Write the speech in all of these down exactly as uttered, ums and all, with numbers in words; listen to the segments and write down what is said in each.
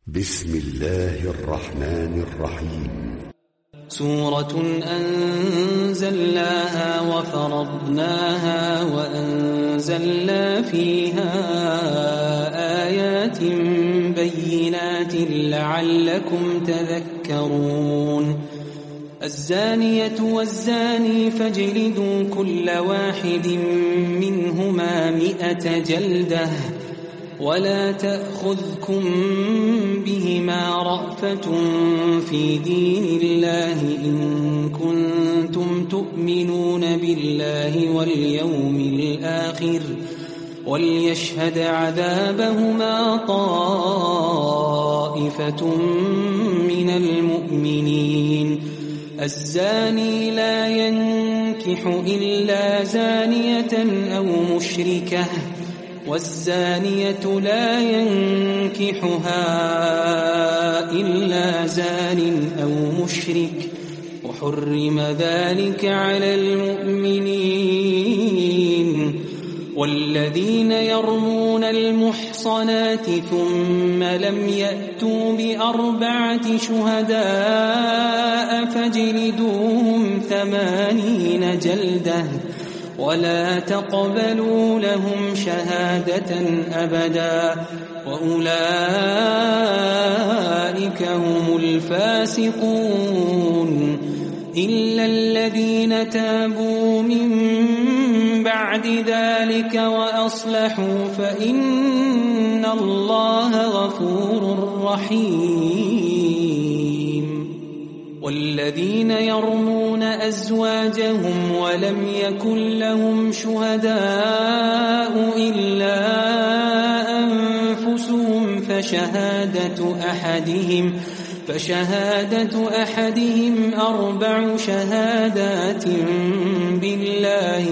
بسم الله الرحمن الرحيم. سورة أنزلناها وفرضناها وأنزلنا فيها آيات بينات لعلكم تذكرون. الزانية والزاني فاجلدوا كل واحد منهما مئة جلدة ولا تأخذكم بهما رأفة في دين الله إن كنتم تؤمنون بالله واليوم الآخر وليشهد عذابهما طائفة من المؤمنين. الزاني لا ينكح إلا زانية أو مشركة والزانية لا ينكحها إلا زان أو مشرك وحرم ذلك على المؤمنين. والذين يرمون المحصنات ثم لم يأتوا بأربعة شهداء فاجلدوهم ثمانين جلدة ولا تقبلوا لهم شهادة أبدا وأولئك هم الفاسقون. إلا الذين تابوا من بعد ذلك وأصلحوا فإن الله غفور رحيم. والذين يرمون أزواجهم ولم يكن لهم شهداء إلا أنفسهم فشهادة أحدهم فشهادة أحدهم أربع شهادات بالله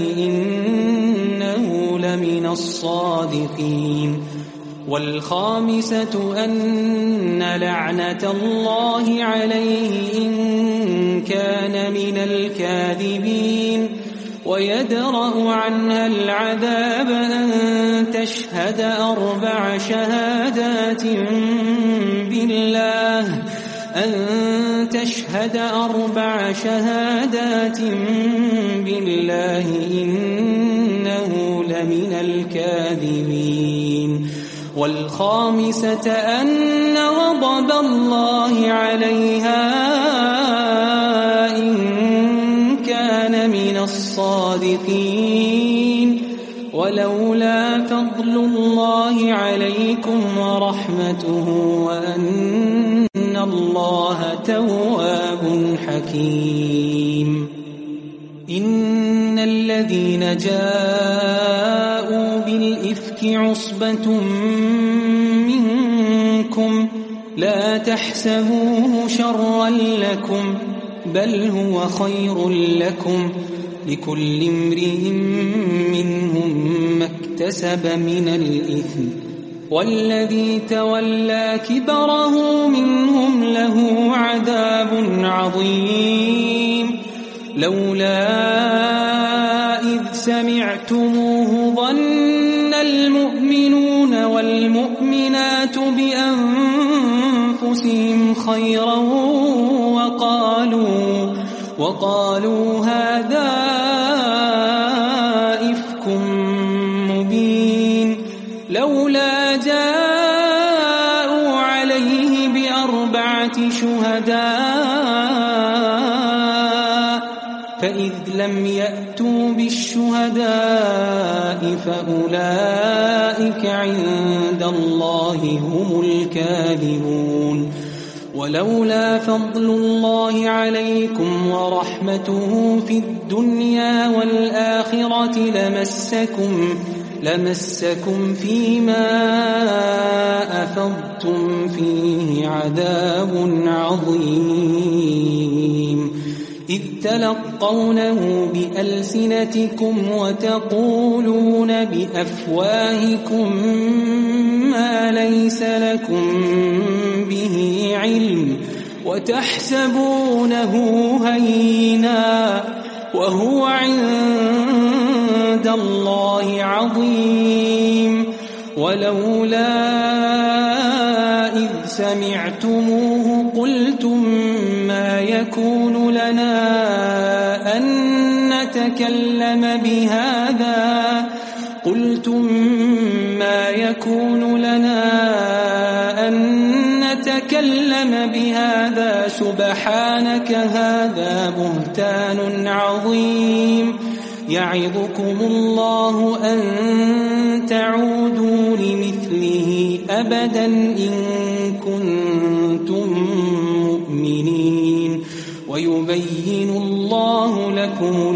إنه لمن الصادقين. والخامسة أن لعنة الله عليه إن كان من الكاذبين ويدرأ عنها العذاب أن تشهد أربع شهادات بالله أن تشهد أربع شهادات بالله إنه لمن الكاذبين. والخامسة أن غضب الله عليها إن كان من الصادقين. ولولا فضل الله عليكم ورحمته وأن الله تواب حكيم. إن الذين جاءوا بالإفك عصبة منكم لا تحسبوه شرا لكم بل هو خير لكم لكل امرئ منهم ما اكتسب من الإثم والذي تولى كبره منهم له عذاب عظيم. لولا إذ سمعتموه ظن المؤمنون والمؤمنات بأنفسهم خيرا وقالوا وقالوا هذا إفك مبين. لولا جاءوا عليه بأربعة شهداء فإذ لم يأتوا بالشهداء فأولئك عند الله هم الكاذبون. ولولا فضل الله عليكم ورحمته في الدنيا والآخرة لمسكم لمسكم فيما أفضتم فيه عذاب عظيم. إذ تلقونه بألسنتكم وتقولون بأفواهكم ما ليس لكم به علم وتحسبونه هينا وهو عند الله عظيم. ولولا إذ سمعتموه قلتم ما يكون لنا أن نتكلم بهذا قلتم ما يكون لنا أن نتكلم بهذا سبحانك هذا بهتان عظيم يعظكم الله أن تعودوا لمثله أبدا إن كنتم مؤمنين ويبين الله لكم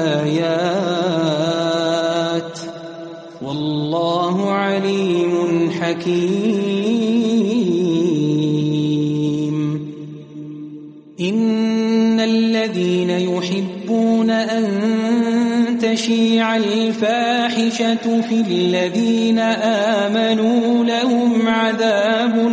الآيات والله عليم حكيم. إن الذين يحبون أن تشيع الفاحشة في الذين آمنوا لهم عذاب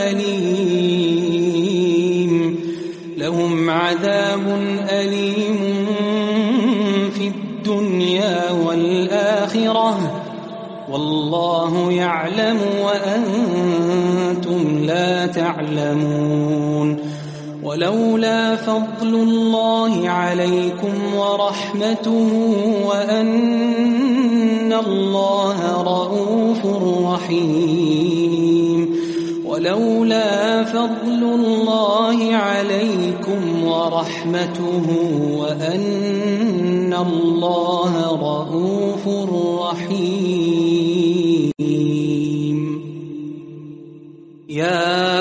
أليم لهم عذاب أليم في الدنيا والآخرة والله يعلم وأنتم لا تعلمون. ولولا فضل الله عليكم ورحمته وأن الله رؤوف رحيم ولولا فضل الله عليكم ورحمته وأن الله رؤوف رحيم. يا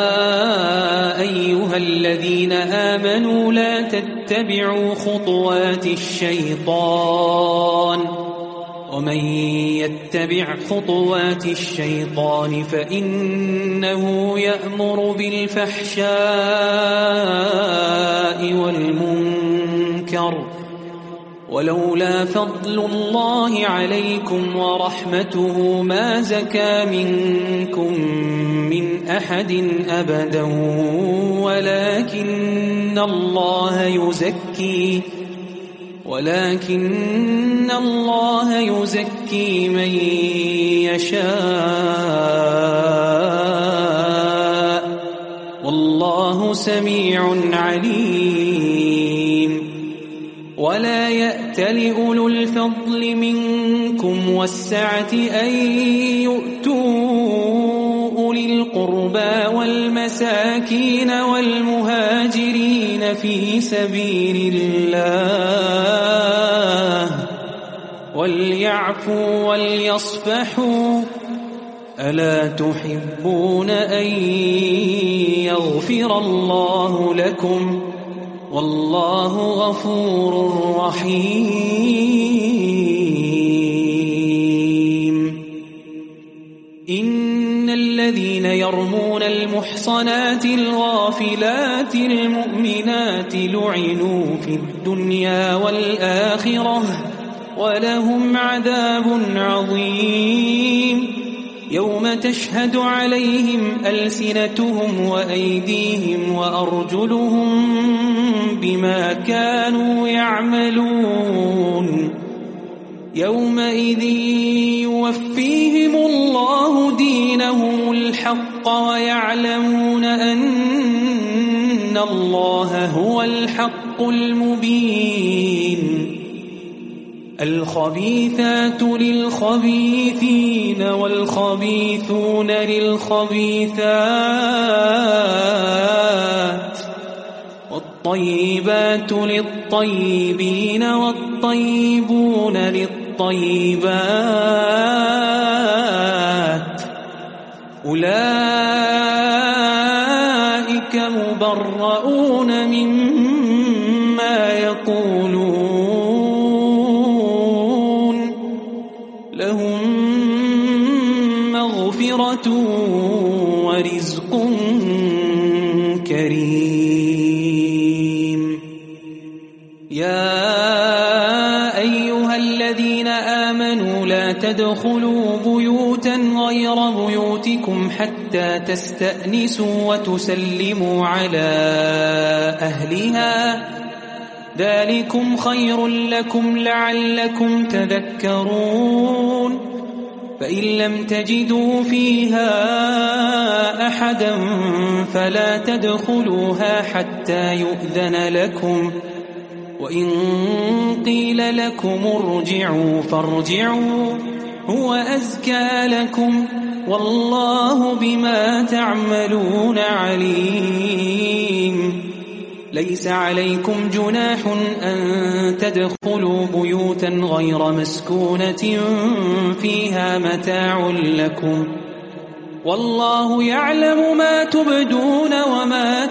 الذين آمنوا لا تتبعوا خطوات الشيطان ومن يتبع خطوات الشيطان فإنه يأمر بالفحشاء والمنكر ولولا فضل الله عليكم ورحمته ما زكى منكم من أحد أبدا ولكن الله يزكي ولكن الله يزكي من يشاء والله سميع عليم. ولا يأتل أولو الفضل منكم والسعة أن يؤتوا أولي القربى والمساكين والمهاجرين في سبيل الله وليعفوا وليصفحوا ألا تحبون أن يغفر الله لكم والله غفور رحيم. إن الذين يرمون المحصنات الغافلات المؤمنات لعنوا في الدنيا والآخرة ولهم عذاب عظيم يوم تشهد عليهم ألسنتهم وأيديهم وأرجلهم بما كانوا يعملون يومئذ يوفيهم الله دينهم الحق ويعلمون أن الله هو الحق المبين. الخبيثات للخبيثين والخبيثون للخبيثات والطيبات للطيبين والطيبون للطيبات أولئك مبرؤون مما يقولون لهم مغفرة ورزق كريم. يا أيها الذين آمنوا لا تدخلوا بيوتا غير بيوتكم حتى تستأنسوا وتسلموا على أهلها ذلكم خير لكم لعلكم تذكرون. فإن لم تجدوا فيها أحدا فلا تدخلوها حتى يؤذن لكم، وإن قيل لكم ارجعوا فارجعوا هو أزكى لكم والله بما تعملون عليم. ليس عليكم جناح أن تدخلوا بيوتا غير مسكونة فيها متاع لكم والله يعلم ما تبدون وما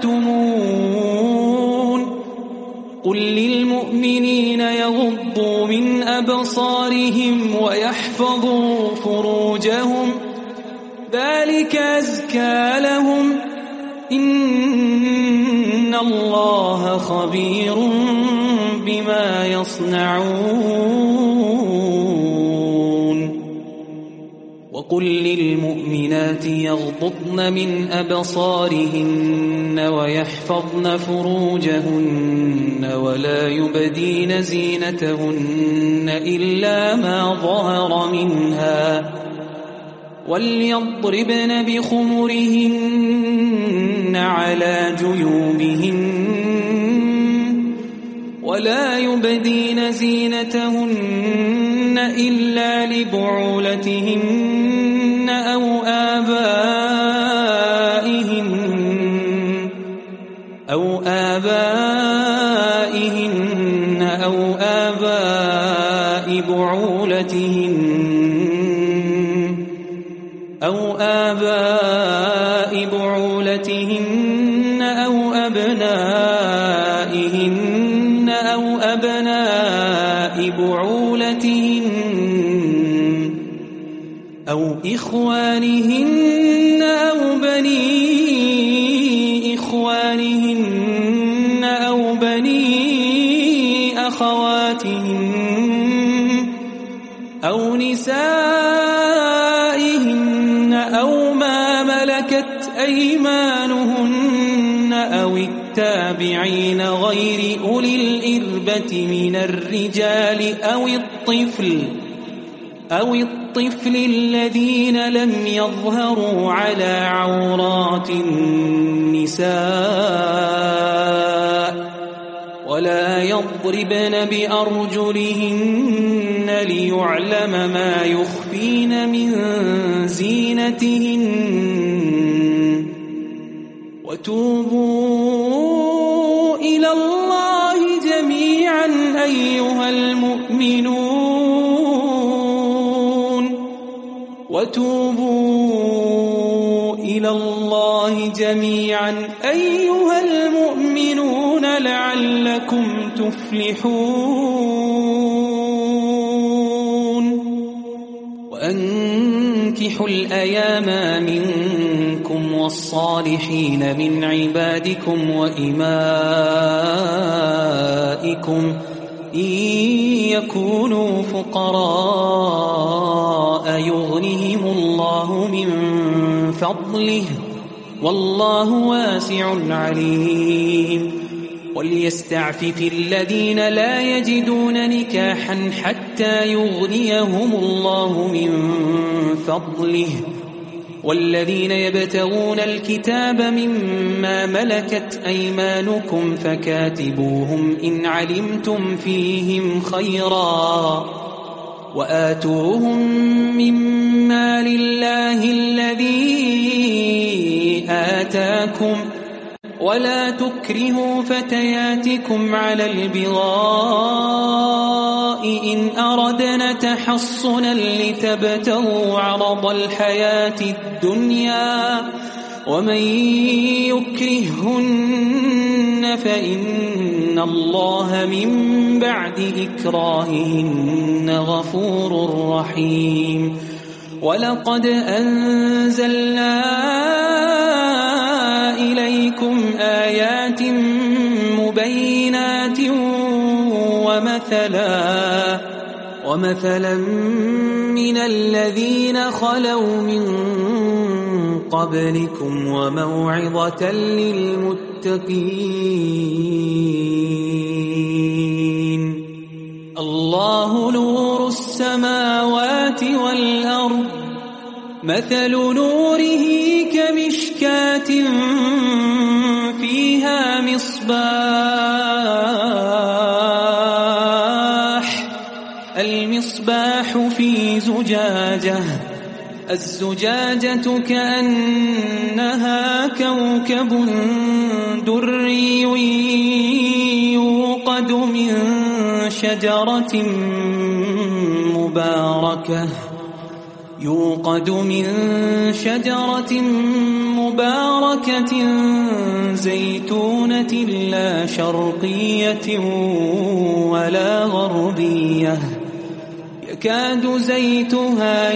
تكتمون. قل للمؤمنين يغضوا من أبصارهم ويحفظوا فروجهم ذلك أزكى لهم إن الله خبير بما يصنعون. وقل للمؤمنات يغضضن من أبصارهن ويحفظن فروجهن ولا يبدين زينتهن إلا ما ظهر منها وليضربن بخمرهن على جيوبهن ولا يبدين زينتهن إلا لبعولتهن أو آبائهن أو آبائهن أو آباء بعولتهن أو آباء بعولتهن أو أبنائهن أو أبناء بعولتهن أو إخوانهن أو بني إخوانهن أو بني أخواتهن أو نسائهن أو ما ملكت أيمانهن أو التابعين غير أولي الإربة من الرجال أو الطفل أو الطفل الذين لم يظهروا على عورات النساء ولا يضربن بأرجلهن ليعلم ما يخفين من زينتهن. وتوبوا إلى الله جميعا أيها المؤمنون وتوبوا إلى الله جميعا أيها المؤمنون لعلكم تفلحون. وأنكحوا الأيام منكم والصالحين من عبادكم وإمائكم إن يكونوا فقراء يغنهم الله من فضله والله واسع عليم. وليستعفف الذين لا يجدون نكاحا حتى يغنيهم الله من فضله والذين يبتغون الكتاب مما ملكت أيمانكم فكاتبوهم إن علمتم فيهم خيرا وآتوهم مما لله الذي آتاكم ولا تكرهوا فتياتكم على البغاء إن أردنا تحصنا لتبتغوا عرض الحياة الدنيا ومن يكرهن فإن الله من بعد إكراههن غفور رحيم. ولقد أنزلنا إليكم آيات مبينات ومثلا ومثلا من الذين خلوا من قبلكم وموعظة للمتقين. الله نور السماوات السماوات والأرض مثل نوره كمشكاة فيها مصباح المصباح في زجاجة الزجاجة كأنها كوكب دري يوقد من شجرة مباركة يوقد من شجرة مباركة زيتونة لا شرقية ولا غربية يكاد زيتها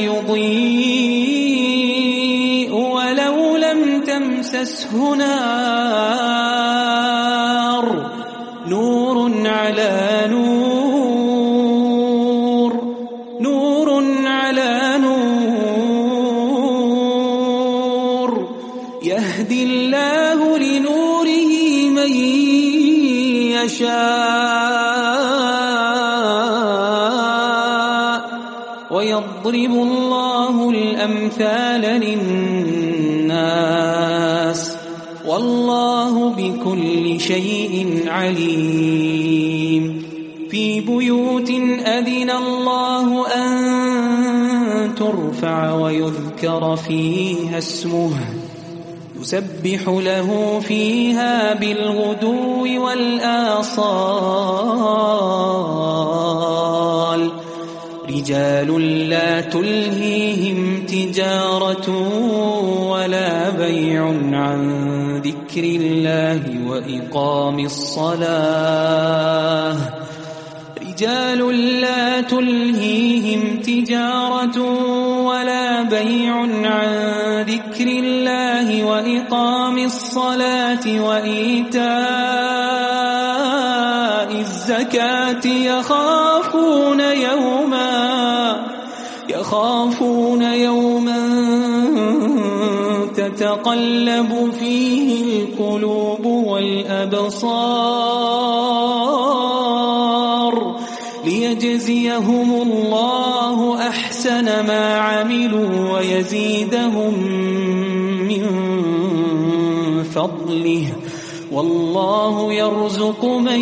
يضيء ولو لم تمسسه نار نور على نور نور على نور يهدي الله لنوره من يشاء ويضرب الله الأمثال للناس والله بكل شيء عليم في بيوت أذن الله أن ترفع ويذكر فيها اسمه يسبح له فيها بالغدو والآصال رجال لا تلهيهم تجارة ولا بيع عن ذكر الله وإقام الصلاة رجال لا تلهيهم تجارة ولا بيع عن ذكر الله وإقام الصلاة وإيتاء الزكاة يخافون يوما يخافون يوما تتقلب فيه القلوب والأبصار ليجزيهم الله أحسن ما عملوا ويزيدهم من فضله والله يرزق من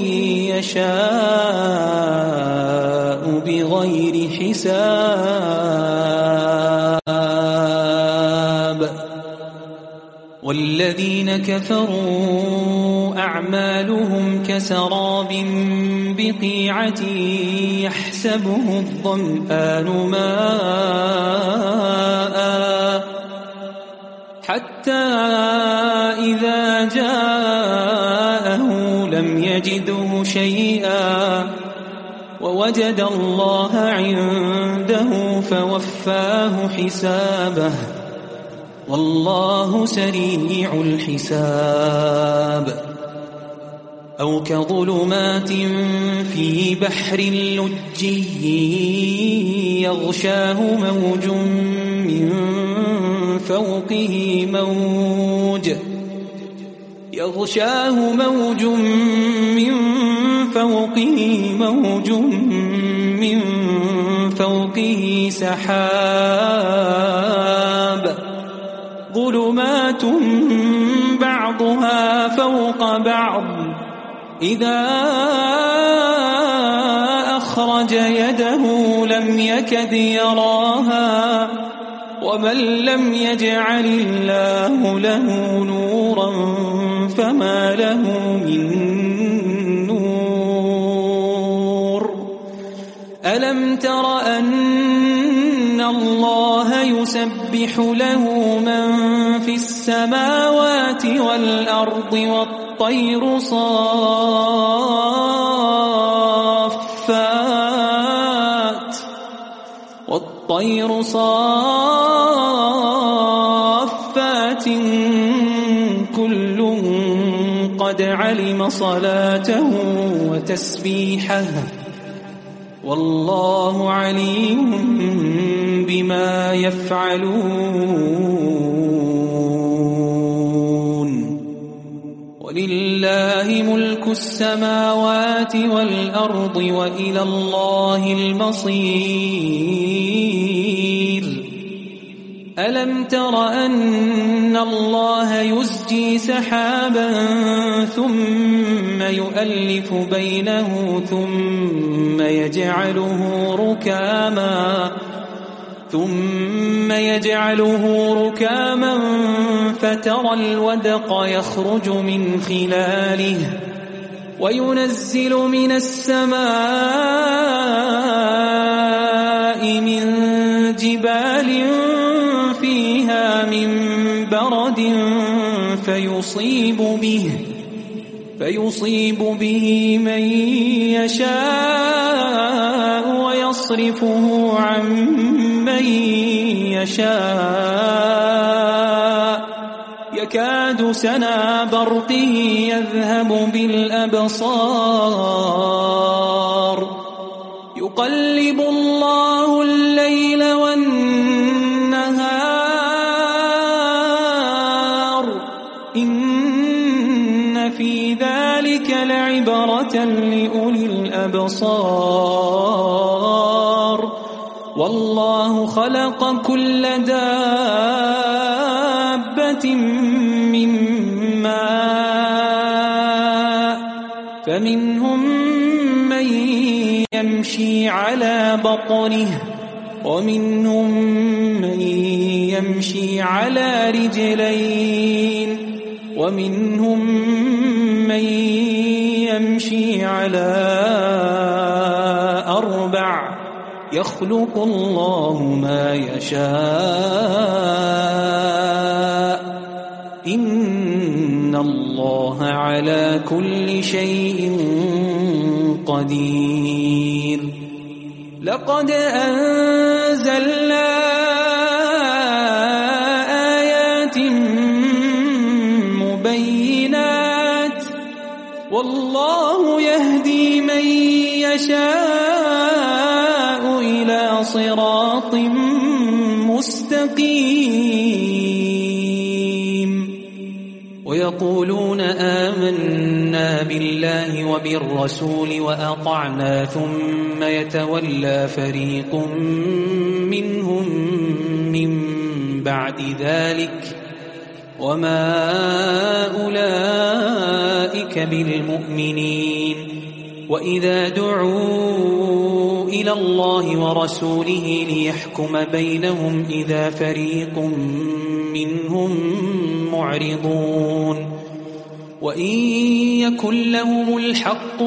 يشاء بغير حساب والذين كفروا أعمالهم كسراب بقيعة يحسبه الظمآن ماء حتى إذا جاءه لم يجده شيئا ووجد الله عنده فوفاه حسابه والله سريع الحساب أو كظلمات في بحر لجي يغشاه موج من فوقه موج يغشاه موج من فوقه موج من فوقه سحاب ظلمات بعضها فوق بعض إذا أخرج يده لم يكد يراها ومن لم يجعل الله له نورا فما له من نور ألم تر أن الله يسبح له من في السماوات والأرض والطير صافات والطير صافات كل قد علم صلاته وتسبيحه والله عليم بما يفعلون ولله ملك السماوات والأرض وإلى الله المصير ألم تر أن الله يزجي سحابا ثم يؤلف بينه ثم يجعله ركاما ثم يجعله ركاما فترى الودق يخرج من خلاله وينزل من السماء من جبال فيها من برد فيصيب به فيصيب به من يشاء ويصرفه عن من يشاء يكاد سنا برقه يذهب بالأبصار يقلب الله الليل والنهار إن في ذلك لعبرة لأولي الأبصار والله خلق كل دابة من ماء فمنهم من يمشي على بطنه ومنهم من يمشي على رجلين ومنهم من يمشي على أربع يخلق الله ما يشاء إن الله على كل شيء قدير لقد أنزلنا آيات مبينات والله يهدي من يشاء إلى صراط مستقيم ويقولون آمنا بالله وبالرسول وأطعنا ثم يتولى فريق منهم من بعد ذلك وما أولئك بالمؤمنين وإذا دعوا إلى الله ورسوله ليحكم بينهم إذا فريق منهم معرضون وإن يكن لهم الحق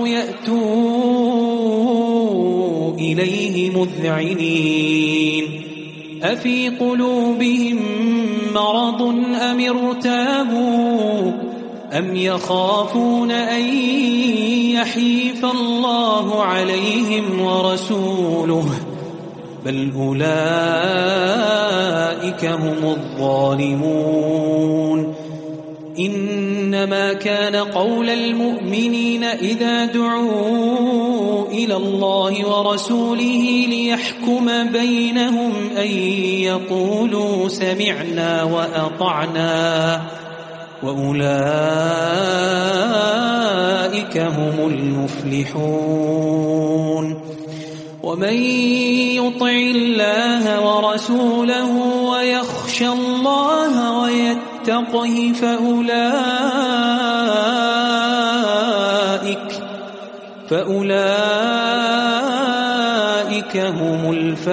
يأتوا إليه مذعنين أفي قلوبهم مرض أم ارتابوا أم يخافون أن يحيف الله عليهم ورسوله بل أولئك هم الظالمون إنما كان قول المؤمنين إذا دعوا إلى الله ورسوله ليحكم بينهم أن يقولوا سمعنا وأطعنا وأولئك هم المفلحون ومن يطع الله ورسوله ويخشى الله ويتقه فأولئك فأولئك هم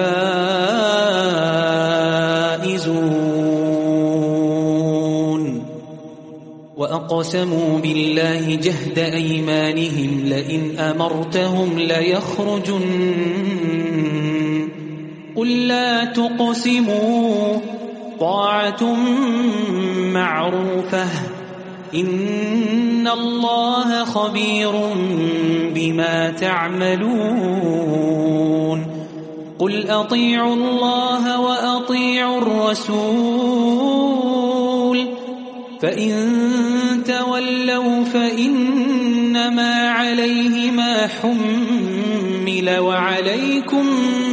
الفائزون وأقسموا بالله جهد أيمانهم لئن أمرتهم ليخرجن قل لا تقسموا طاعة معروفة إن الله خبير بما تعملون قل أطيعوا الله وأطيعوا الرسول فإن تولوا فإنما عليه ما حمل وعليكم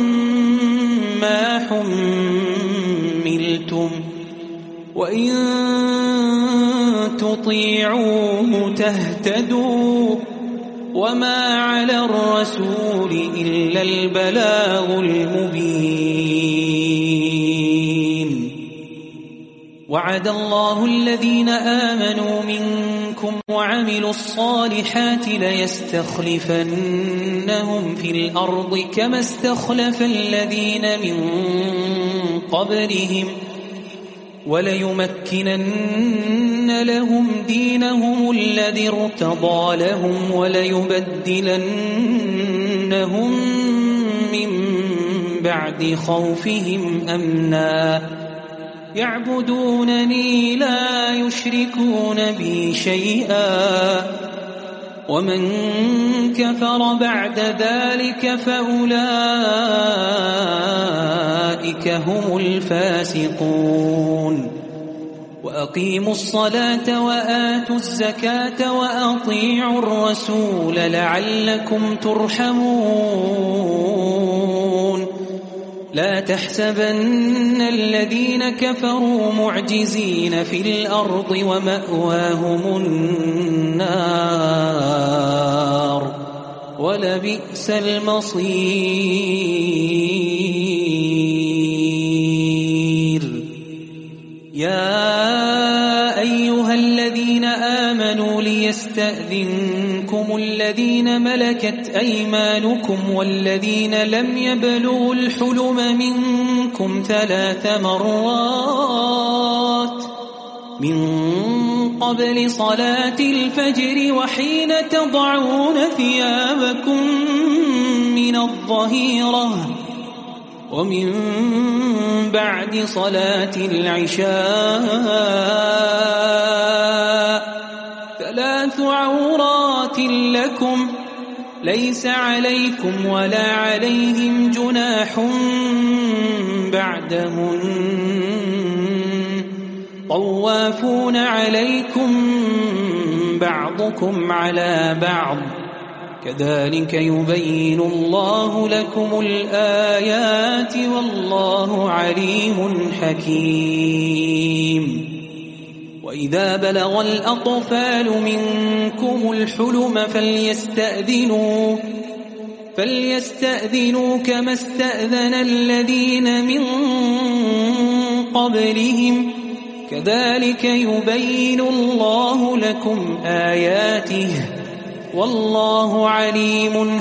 ما حملتم وإن تطيعوه تهتدوا وما على الرسول إلا البلاغ المبين. وعد الله الذين آمنوا منكم وعملوا الصالحات ليستخلفنهم في الأرض كما استخلف الذين من قبلهم وليمكنن لهم دينهم الذي ارتضى لهم وليبدلنهم من بعد خوفهم أمنا يعبدونني لا يشركون بي شيئا ومن كفر بعد ذلك فأولئك هم الفاسقون. وأقيموا الصلاة وآتوا الزكاة وأطيعوا الرسول لعلكم ترحمون. لا تحسبن الذين كفروا معجزين في الأرض ومأواهم النار ولبئس المصير. يا أيها الذين آمنوا ليستأذنكم الذين ملكت أيمانكم والذين لم يبلغوا الحلم منكم ثلاث مرات من قبل صلاة الفجر وحين تضعون ثيابكم من الظهيرة ومن بعد صلاة العشاء ثلاث عورات لكم ليس عليكم ولا عليهم جناح بعدهن طوافون عليكم بعضكم على بعض كذلك يبين الله لكم الآيات والله عليم حكيم. وإذا بلغ الأطفال منكم الحلم فليستأذنوا فليستأذنوا كما استأذن الذين من قبلهم كذلك يبين الله لكم آياته والله عليم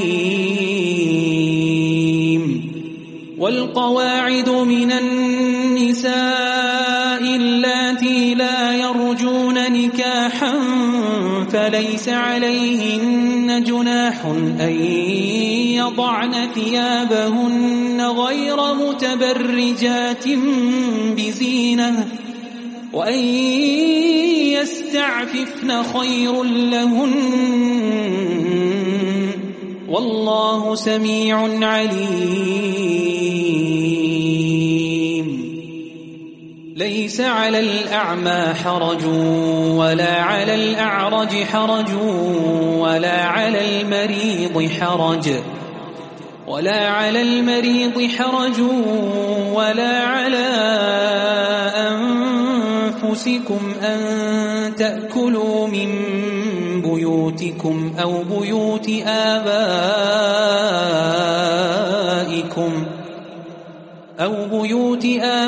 حكيم. والقواعد من النساء اللاتي لا يرجون نكاحا فليس عليهن جناح أن يضعن ثيابهن غير متبرجات بزينة وأن يستعففن خير لهن والله سميع عليم. ليس على الأعمى حرج ولا على الأعرج حرج ولا على المريض حرج ولا على المريض حرج ولا على أنفسكم أن تأكلوا من بيوتكم أو بيوت آبائكم أو بيوت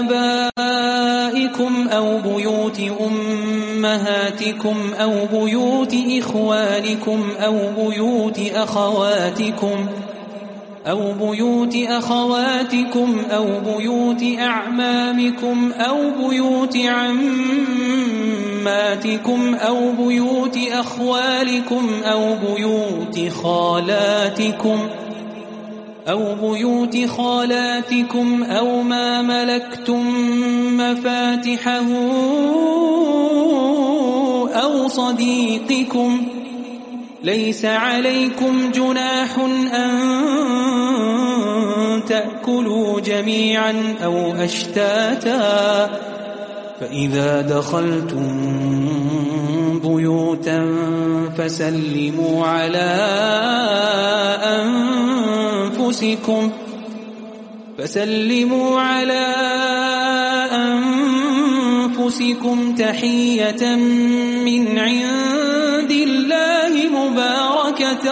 آبائكم أو بيوت أمهاتكم أو بيوت إخوانكم أو بيوت أخواتكم أو بيوت أخواتكم أو بيوت أعمامكم أو بيوت عماتكم أو بيوت أخوالكم أو بيوت خالاتكم أو بيوت خالاتكم أو ما ملكتم مفاتحه أو صديقكم ليس عليكم جناح أن تأكلوا جميعا أو أشتاتا فإذا دخلتم بيوتا فسلموا على أنفسكم فسلموا على أنفسكم تحية من عند الله مباركة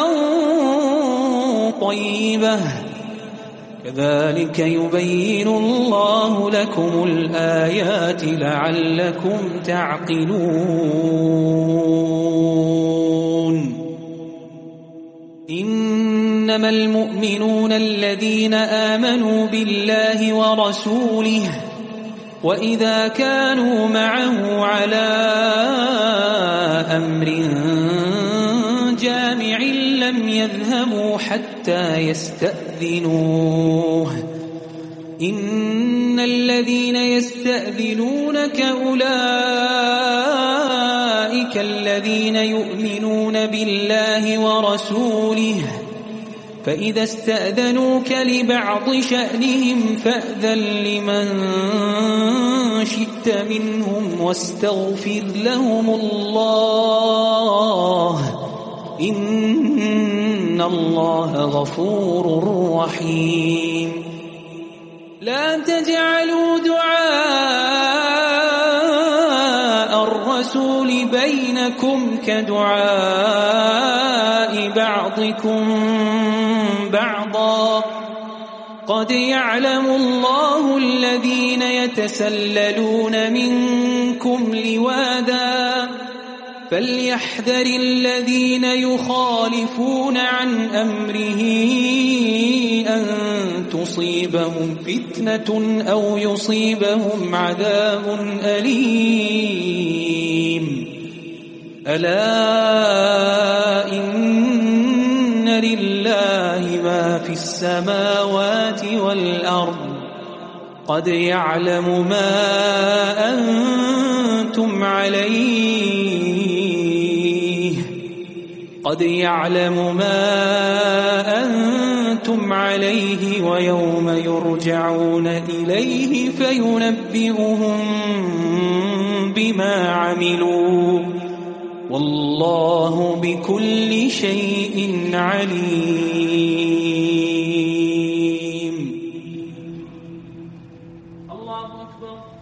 طيبة كذلك يبين الله لكم الآيات لعلكم تعقلون إنما المؤمنون الذين آمنوا بالله ورسوله وإذا كانوا معه على أمر جامع لم يذهبوا حتى يستأذنوه إن الذين يستأذنونك أولئك الذين يؤمنون بالله ورسوله فإذا استأذنوك لبعض شأنهم فأذن لمن شئت منهم واستغفر لهم الله إن الله غفور رحيم لا تجعلوا دعاء الرسول بينكم كدعاء بعضكم بعضا قد يعلم الله الذين يتسللون منكم لواذا فليحذر الذين يخالفون عن أمره أن تصيبهم فتنة أو يصيبهم عذاب أليم ألا إن لله ما في السماوات والأرض قد يعلم ما أنتم عليه قد يعلم ما أنتم عليه ويوم يرجعون إليه فينبئهم بما عملوا والله بكل شيء عليم. الله أكبر.